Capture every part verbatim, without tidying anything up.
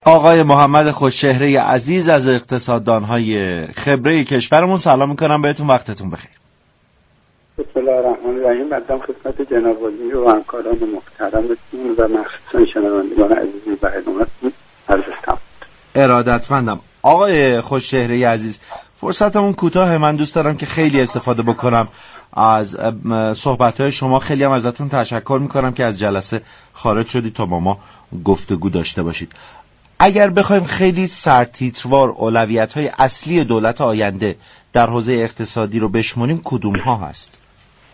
آقای محمد خوشچهره عزیز از اقتصاددان‌های خبره کشورمون، سلام میکنم بهتون، وقتتون بخیر. بسم الله الرحمن الرحیم. مقدم خدمت جناب وزیر و همکاران محترمتون و مخصوصا شنوندگان عزیزی برنامه‌تون عرض استم. ارادتمندم. آقای خوشچهره عزیز، فرصتمون کوتاه، من دوست دارم که خیلی استفاده بکنم از صحبت‌های شما. خیلی هم ازتون تشکر میکنم که از جلسه خارج شدید تا با ما گفتگو داشته باشید. اگر بخوایم خیلی سرتیتروار اولویت‌های اصلی دولت آینده در حوزه اقتصادی رو بشمونیم، کدوم ها هست؟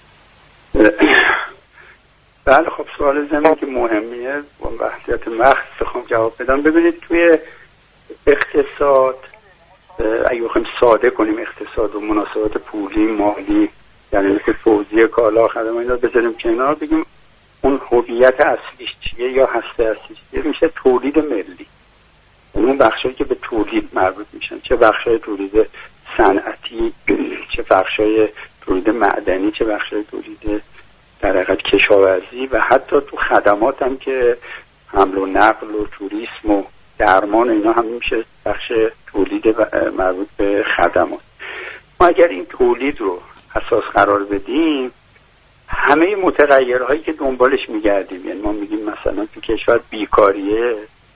بله خب سوال زمین که مهمیه با وحدت مخص بخوام جواب بدم. ببینید توی اقتصاد اگه بخوایم ساده کنیم اقتصاد و مناسبات پولی مالی، یعنی مثل توزیع کالا خدمات اینا بذاریم کنار، بگیم اون هویت اصلیش چیه یا هسته اصلیش چیه، میشه تولید ملی. اون بخشایی که به تولید مربوط میشن، چه بخشای تولید صنعتی، چه بخشای تولید معدنی، چه بخشای تولید در حقیقت کشاورزی و حتی تو خدمات هم که حمل و نقل و توریسم و درمان، اینا هم میشه بخش تولید مربوط به خدمات. ما اگر این تولید رو اساس قرار بدیم، همه متغیرهایی که دنبالش میگردیم، یعنی ما میگیم مثلا تو کشور بیکاریه،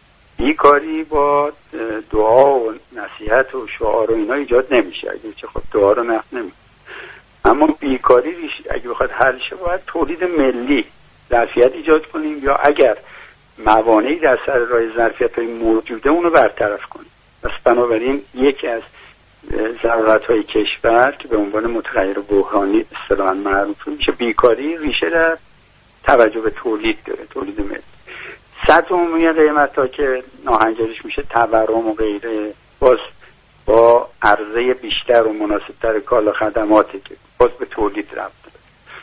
بیکاری با دعا و نصیحت و شعار و اینا ایجاد نمیشه، اگه چه خب دعا رو نفت نمیشه. اما بیکاری اگه بخواد حل شه باید تولید ملی ظرفیت ایجاد کنیم، یا اگر موانعی در سر راه ظرفیت‌های موجوده اونو برطرف کنیم. پس بنابراین یکی از ضرورت‌های کشور که به عنوان متغیر بحرانی اصطلاحاً معروف میشه بیکاری، ریشه در توجه به تولید داره، تولید ملی. سطح عمومی قیمت‌ها که ناهنجاریش میشه تورم و غیره، باز با عرضه بیشتر و مناسبتر کالا خدماتی که باز به تولید ربط داره.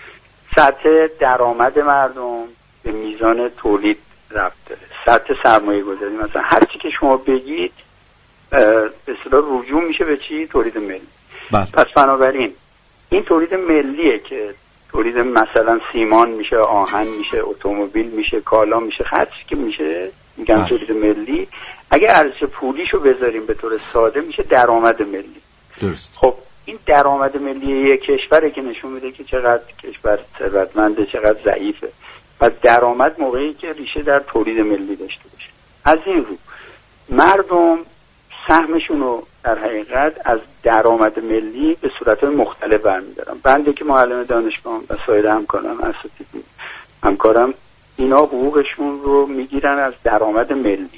سطح درآمد مردم به میزان تولید ربط داره. سطح سرمایه گذاری، مثلا هر چی که شما بگید به اصطلاح رجوع میشه به چی؟ تولید ملی. بس. پس بنابراین این تولید ملیه که تولید مثلا سیمان میشه، آهن میشه، اتومبیل میشه، کالا میشه، هر چی که میشه میگن تولید ملی. اگه ارزش پولیشو بذاریم به طور ساده میشه درآمد ملی. درست. خب این درآمد ملی یک کشوره که نشون میده که چقدر کشور ثروتمنده، چقدر ضعیفه. و درآمد موقعی که ریشه در تولید ملی داشته باشه. از این رو مردم سهمشون رو در حقیقت از درآمد ملی به صورت‌های مختلف برمی‌دارن. بنده که معلم دانشگاه و سایر همکاران اساتید همکارم، اینا حقوقشون رو میگیرن از درآمد ملی.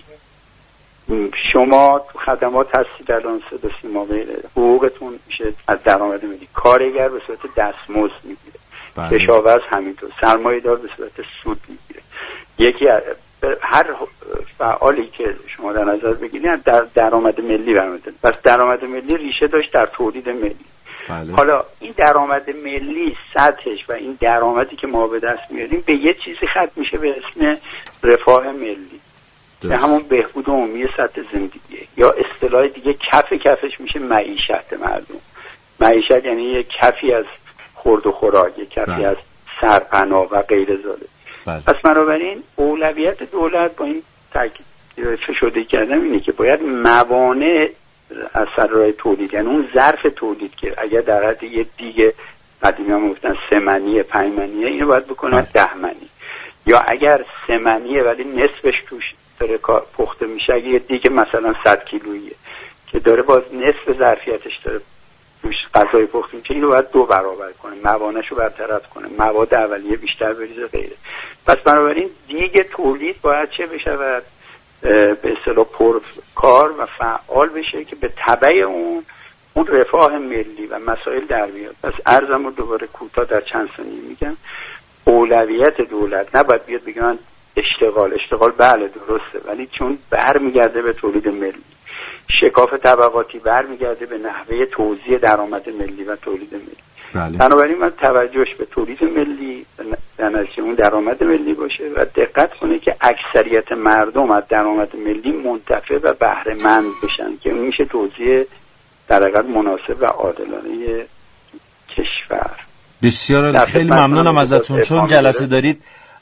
شما تو خدمات هستید الان، صدا سیما غیره، حقوقتون میشه از درآمد ملی. کارگر به صورت دستمزد میگیره، کشاورز همینطور، سرمایه‌دار به صورت سود میگیره. یکی هر فعالی که شما در نظر بگیرید در درآمد ملی برمیاد. پس درآمد ملی ریشه داشت در تولید ملی. بله. حالا این درآمد ملی سطحش و این درآمدی که ما به دست میاریم به یه چیزی ختم میشه به اسم رفاه ملی، به همون بهبود عمومی سطح زندگیه، یا اصطلاح دیگه کف کفش میشه معیشت مردم. معیشت یعنی یه کفی از خورد و خوراک، یه کفی بله. از سرپناه و غیر ذالک. بله. پس بنابراین اولویت دولت با این تاکید فشرده کردم اینه که باید موانع از سر راه تولید، یعنی اون ظرف تولید که اگر در حد یه دیگه قدیمی هم گفتن سه منیه پنج منیه، اینو باید بکنن ده منی، یا اگر سه منیه ولی نصفش توش داره پخته میشه، اگه یه دیگه مثلا صد کیلوییه که داره باز نصف ظرفیتش داره توش غذای پخته میشه، اینو باید دو برابر کنه، موانعشو برطرف کنه، مواد اولیه بیشتر بریزه غیره. پس بنابراین دیگه تولید باید چه بشود؟ به اصطلاح پر کار و فعال بشه که به تبع اون اون رفاه ملی و مسائل در بیاد. پس عرضم رو دوباره کوتاه در چند ثانیه میگم. اولویت دولت نباید بیاد بگه من اشتغال اشتغال بله درسته، ولی چون برمیگرده به تولید ملی، شکاف طبقاتی برمیگرده به نحوه توزیع درآمد ملی و تولید ملی. بله. بنابراین من توجهش به تولید ملی در نتیجه اون درآمد ملی باشه و دقت کنه که اکثریت مردم از درآمد ملی منتفع و بهره مند بشن که اون میشه توزیع در حقیقت مناسب و عادلانه کشور. بسیار خیلی ممنونم ازتون. چون جلسه دارید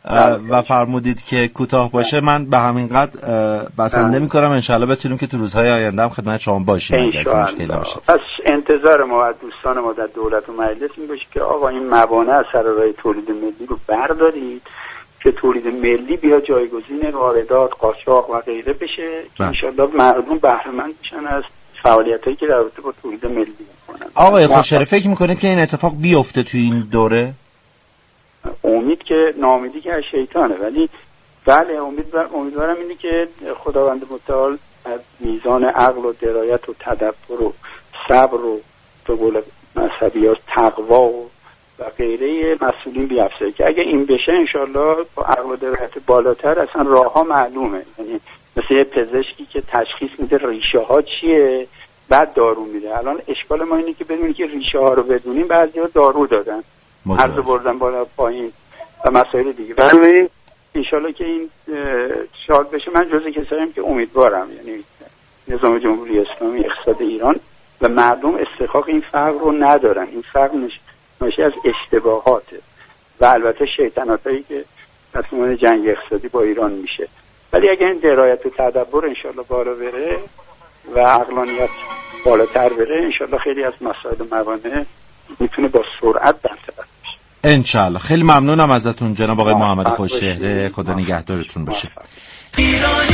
و فرمودید که کوتاه باشه، من به همین قدر بسنده میکنم. انشالله بتونیم که تو روزهای آینده هم خدمت شما باشیم اگر مشکلی نباشه. پس انتظار ما از دوستان ما در دولت و مجلس این باشه که آقا این موانع از سر راه تولید ملی رو بردارید که تولید ملی بیا جایگزین واردات، قاچاق و غیره بشه که انشالله مردم بهره مند بشن از فعالیتایی که در رابطه با تولید ملی میکنن. آقای خوشهره فکر میکنید که این اتفاق بیفته تو این دوره؟ امید که ناامیدی که از شیطانه، ولی بله امیدوار امیدوارم اینه که خداوند متعال از میزان عقل و درایت و تدبر و صبر و به قول مذهبی‌ها تقوا و و غیره مسئولین بیافزایه که اگه این بشه انشالله با عقل و درایت بالاتر اصلا راه ها معلومه. یعنی مثل یه پزشکی که تشخیص میده ریشه ها چیه بعد دارو میده. الان اشکال ما اینه که بدونی که ریشه ها رو بدونیم بعضی ها دارو دادن، عرض بردن بالا پایین و مسائل دیگه. ولی انشالله که این شاد بشه. من جزء کساییم که امیدوارم یعنی نظام جمهوری اسلامی اقتصاد ایران و مردم استحقاق این فقر رو ندارن. این فقر ناشی از اشتباهاته و البته شیطنتایی که تصمیم جنگ اقتصادی با ایران میشه. ولی اگر این درایت و تدبر انشالله بالا بره و عقلانیت بالاتر بره انشالله خیلی از مسائل و موانع میتونه با سرعت برطرف بشه انشالله. خیلی ممنونم ازتون جناب آقای محمد خوشچهره. خدا نگهدارتون باشه.